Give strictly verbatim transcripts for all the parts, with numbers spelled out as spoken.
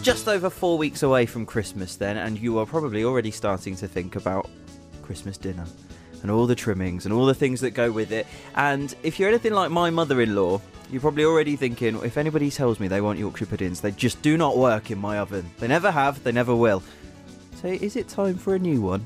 just over four weeks away from Christmas then, and you are probably already starting to think about Christmas dinner and all the trimmings and all the things that go with it. And if you're anything like my mother-in-law, you're probably already thinking, if anybody tells me they want Yorkshire puddings, they just do not work in my oven. They never have, they never will. So is it time for a new one?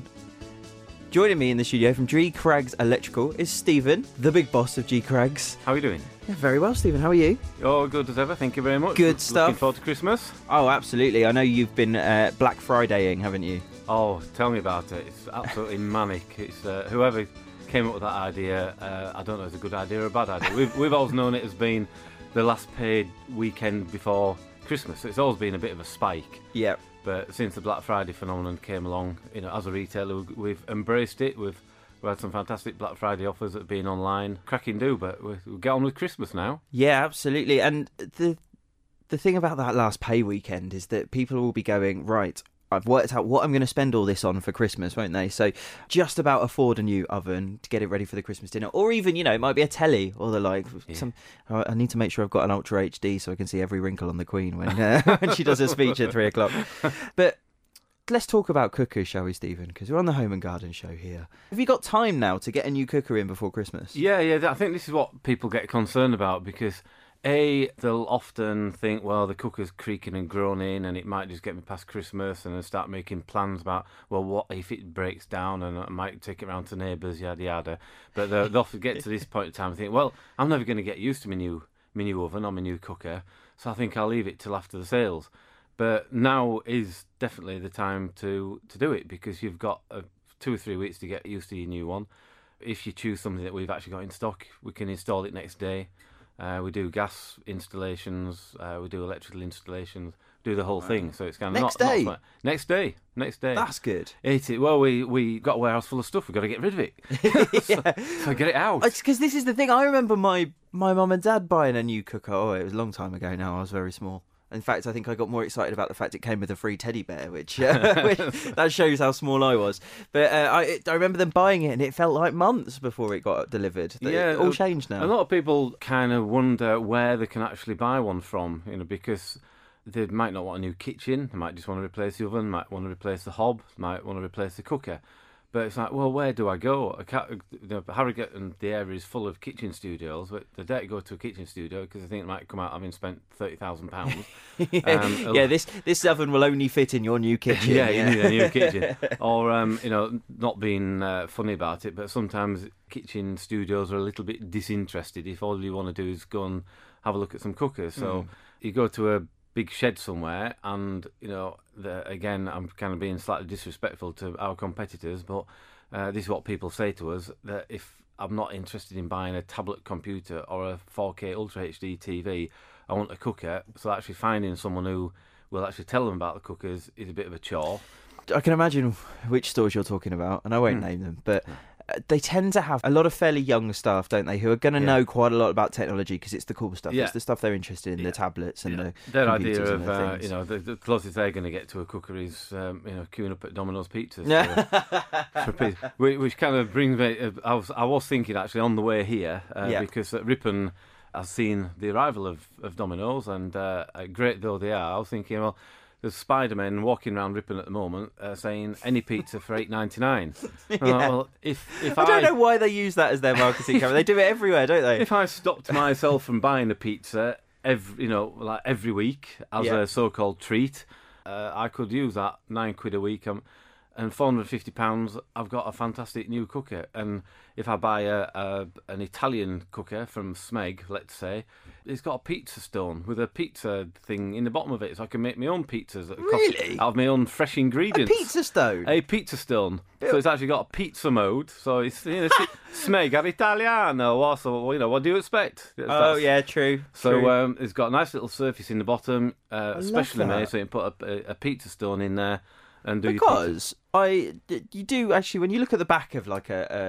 Joining me in the studio from G Craggs Electrical is Stephen, the big boss of G Craggs. How are you doing? Yeah, very well, Stephen. How are you? Oh, good as ever. Thank you very much. Good L- stuff. Looking forward to Christmas. Oh, absolutely. I know you've been uh, Black Fridaying, haven't you? Oh, tell me about it. It's absolutely manic. It's uh, whoever came up with that idea. Uh, I don't know if it's a good idea or a bad idea. We've we've always known it as being the last paid weekend before Christmas. So it's always been a bit of a spike. Yeah. But since the Black Friday phenomenon came along, you know, as a retailer, we've embraced it. We've we had some fantastic Black Friday offers that have been online. Cracking do, but we'll get on with Christmas now. Yeah, absolutely. And the the thing about that last pay weekend is that people will be going, right, I've worked out what I'm going to spend all this on for Christmas, won't they? So just about afford a new oven to get it ready for the Christmas dinner. Or even, you know, it might be a telly or the like. Yeah. Some, I need to make sure I've got an Ultra H D so I can see every wrinkle on the Queen when, uh, when she does her speech at three o'clock. But let's talk about cookers, shall we, Stephen? Because we're on the Home and Garden show here. Have you got time now to get a new cooker in before Christmas? Yeah, yeah. I think this is what people get concerned about because, A, they'll often think, well, the cooker's creaking and groaning and it might just get me past Christmas, and they'll start making plans about, well, what if it breaks down and I might take it round to neighbours, yada, yada. But they'll, they'll often get to this point in time and think, well, I'm never going to get used to my new, my new oven or my new cooker, so I think I'll leave it till after the sales. But now is definitely the time to, to do it because you've got uh, two or three weeks to get used to your new one. If you choose something that we've actually got in stock, we can install it next day. Uh, we do gas installations, uh, we do electrical installations, do the whole wow. thing. So it's kind of next not, day. Not next day, next day. That's good. It, well, we we got a warehouse full of stuff. We've got to get rid of it. yeah. so, so get it out. Because this is the thing. I remember my my mum and dad buying a new cooker. Oh, it was a long time ago now. I was very small. In fact, I think I got more excited about the fact it came with a free teddy bear, which, uh, which that shows how small I was. But uh, I, it, I remember them buying it, and it felt like months before it got delivered. Yeah, it all changed now. A lot of people kind of wonder where they can actually buy one from, you know, because they might not want a new kitchen, they might just want to replace the oven, might want to replace the hob, might want to replace the cooker. But it's like, well, where do I go? I can't, you know, Harrogate and the area is full of kitchen studios, but they dare to go to a kitchen studio because I think it might come out having spent thirty thousand pounds. yeah, um, yeah this, this oven will only fit in your new kitchen. yeah, yeah, you need a new kitchen. Or, um, you know, not being uh, funny about it, but sometimes kitchen studios are a little bit disinterested if all you want to do is go and have a look at some cookers. So mm. you go to a big shed somewhere, and you know, the, again, I'm kind of being slightly disrespectful to our competitors, but uh, this is what people say to us, that if I'm not interested in buying a tablet computer or a four K Ultra H D T V, I want a cooker. So actually finding someone who will actually tell them about the cookers is a bit of a chore. I can imagine which stores you're talking about, and I won't mm. name them, but they tend to have a lot of fairly young staff, don't they, who are going to yeah. know quite a lot about technology because it's the cool stuff. Yeah. It's the stuff they're interested in, yeah. the tablets and yeah. the Their computers idea and of, the uh, things. you know, the, the closest they're going to get to a cooker is, um, you know, queuing up at Domino's Pizzas. for, for pizza. Which, which kind of brings me, uh, I, was, I was thinking actually on the way here, uh, yeah. because at Ripon I've seen the arrival of, of Domino's, and uh, great though they are, I was thinking, well, there's Spider-Man walking around Ripon at the moment uh, saying any pizza for eight ninety-nine. yeah. uh, well, if, if I I don't know why they use that as their marketing camera. They do it everywhere, don't they? If I stopped myself from buying a pizza every, you know, like every week as yeah. a so-called treat, uh, I could use that nine quid a week. Um, and four hundred fifty pounds, I've got a fantastic new cooker. And if I buy a, a an Italian cooker from Smeg, let's say, it's got a pizza stone with a pizza thing in the bottom of it, so I can make my own pizzas. That really? Out of my own fresh ingredients. A pizza stone? A pizza stone. So it's actually got a pizza mode. So it's, you know, Smeg ad Italiano. What, so, you know, what do you expect? Oh, That's, yeah, true. So true. Um, it's got a nice little surface in the bottom, uh, especially made, so you can put a, a, a pizza stone in there and do because your pizza. I, you do actually, when you look at the back of like a,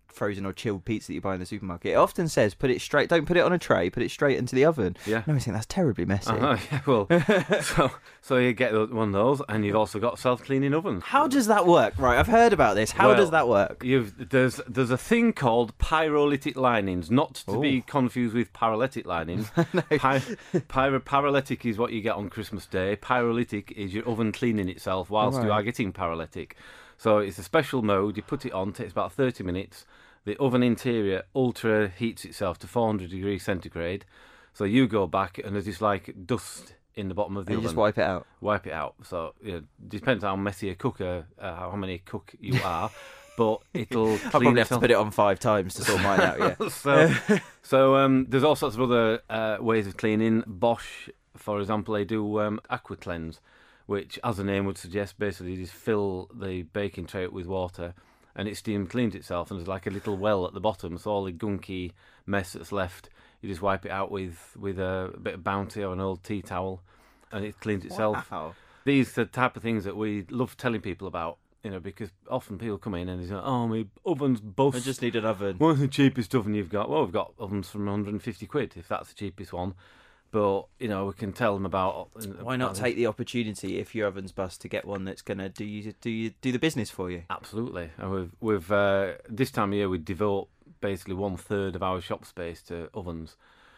frozen or chilled pizza that you buy in the supermarket, it often says put it straight. Don't put it on a tray. Put it straight into the oven. Yeah. No, I think that's terribly messy. Uh-huh, yeah, well, so so you get one of those, and you've also got self-cleaning ovens. How does that work? Right, I've heard about this. How Well, does that work? You've there's there's a thing called pyrolytic linings, not to Ooh. be confused with paralytic linings. Py, pyro, paralytic is what you get on Christmas Day. Pyrolytic is your oven cleaning itself whilst you Right. are getting paralytic. So it's a special mode. You put it on, takes about thirty minutes. The oven interior ultra heats itself to four hundred degrees centigrade. So you go back and there's just like dust in the bottom of the And you oven. just wipe it out. Wipe it out. So you know, depends how messy a cooker, uh, how many cook you are, but it'll clean I'll probably have to itself. put it on five times to sort mine out. Yeah. so, so um, there's all sorts of other uh, ways of cleaning. Bosch, for example, they do um, aqua cleanse, which, as the name would suggest, basically you just fill the baking tray up with water, and it steam cleans itself, and there's like a little well at the bottom, so all the gunky mess that's left, you just wipe it out with with a bit of Bounty or an old tea towel, and it cleans itself. Wow. These are the type of things that we love telling people about, you know, because often people come in and they say, "Oh, my oven's bust. I just need an oven. What's the cheapest oven you've got?" Well, we've got ovens from one hundred fifty quid, if that's the cheapest one. But, you know, we can tell them about... Why not take the opportunity, if your oven's bust, to get one that's going to do you do you do the business for you? Absolutely. And we've, we've uh, this time of year, we devote basically one third of our shop space to ovens.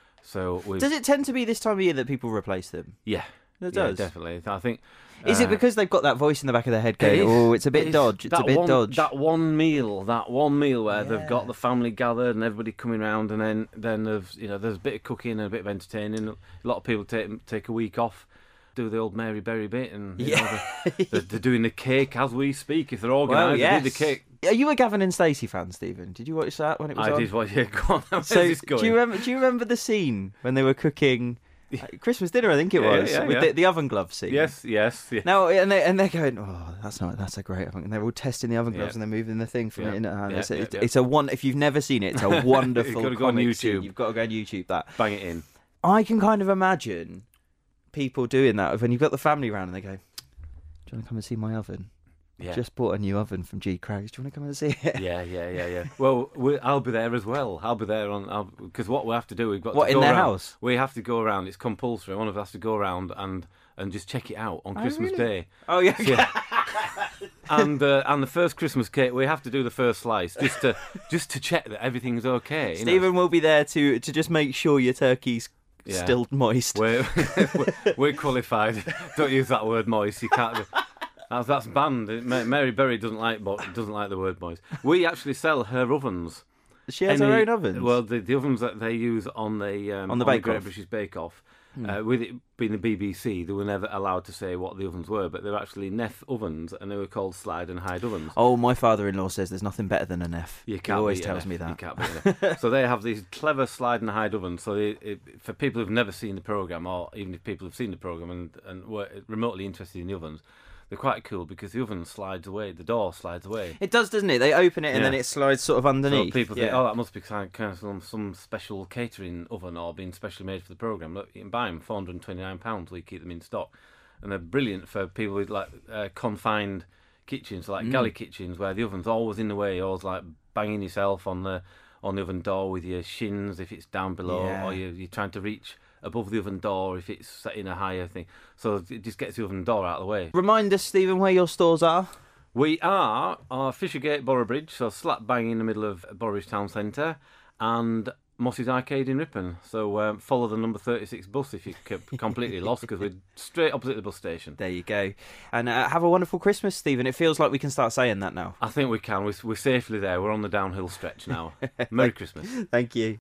So we've... Does it tend to be this time of year that people replace them? Yeah. It Yeah, does. definitely. I think... Is uh, it because they've got that voice in the back of their head It going, is. "Oh, it's a It bit is. dodge, it's a That bit one, dodge"? That one meal, that one meal where they've Yeah. got the family gathered and everybody coming round, and then then there's you know there's a bit of cooking and a bit of entertaining. A lot of people take take a week off, do the old Mary Berry bit, and you know, Yeah. they're, they're, they're doing the cake as we speak. If they're Well, organised, yes. they do the cake. Are you a Gavin and Stacey fan, Stephen? Did you watch that when it was I on? did what you go on. Where's So, this going? do you remember? Do you remember the scene when they were cooking uh, Christmas dinner? I think it Yeah, was yeah, with yeah. The, the oven glove scene. Yes, yes, yes. Now and they and they're going, "Oh, that's not that's a great oven." And they're all testing the oven gloves Yeah. and they're moving the thing from Yeah. it in at hand. Yeah, it's, a, yeah, it's, yeah. it's a one. If you've never seen it, it's a wonderful. You've got to go on comic scene. YouTube. You've got to go on YouTube. That Bang it in. I can kind of imagine people doing that when you've got the family round and they go, "Do you want to come and see my oven? Yeah. Just bought a new oven from G Craggs. Do you want to come and see it?" Yeah, yeah, yeah, yeah. Well, we, I'll be there as well. I'll be there on because what we have to do, we've got What, to in go their around. house? We have to go around. It's compulsory. One of us has to go around and and just check it out on Oh, Christmas really? Day. Oh yeah. Yeah. and uh, and the first Christmas cake, we have to do the first slice just to just to check that everything's okay. you know. Stephen will be there to to just make sure your turkey's Yeah. still moist. We're, we're qualified. Don't use that word moist. You can't. Do, that's, that's banned. Ma- Mary Berry doesn't like bo- doesn't like the word moist. We actually sell her ovens. She has her Any- own ovens. Well, the, the ovens that they use on the um, On the Bake Great Off. British Bake Off, Hmm. uh, with it being the B B C, they were never allowed to say what the ovens were, but they were actually Neff ovens, and they were called slide and hide ovens. Oh, my father-in-law says there's nothing better than an F. You He can't always beat tells an me F. that. You can't beat an F. So they have these clever slide and hide ovens. So they, it, for people who've never seen the programme, or even if people have seen the programme and, and were remotely interested in the ovens, they're quite cool because the oven slides away, the door slides away. It does, doesn't it? They open it and Yeah. then it slides sort of underneath. So people think, Yeah. oh, that must be kind of some, some special catering oven or being specially made for the programme. Look, you can buy them for one hundred twenty-nine pounds. We keep them in stock. And they're brilliant for people with like uh, confined kitchens, like Mm. galley kitchens, where the oven's always in the way, always like banging yourself on the on the oven door with your shins if it's down below, Yeah. or you're, you're trying to reach above the oven door if it's set in a higher thing. So it just gets the oven door out of the way. Remind us, Stephen, where your stores are. We are uh, Fishergate, Boroughbridge, so slap bang in the middle of Boroughbridge Town Centre, and Moss's Arcade in Ripon. So um, follow the number thirty-six bus if you're c- completely lost, because we're straight opposite the bus station. There you go. And uh, have a wonderful Christmas, Stephen. It feels like we can start saying that now. I think we can. We're, we're safely there. We're on the downhill stretch now. Merry Christmas. Thank you.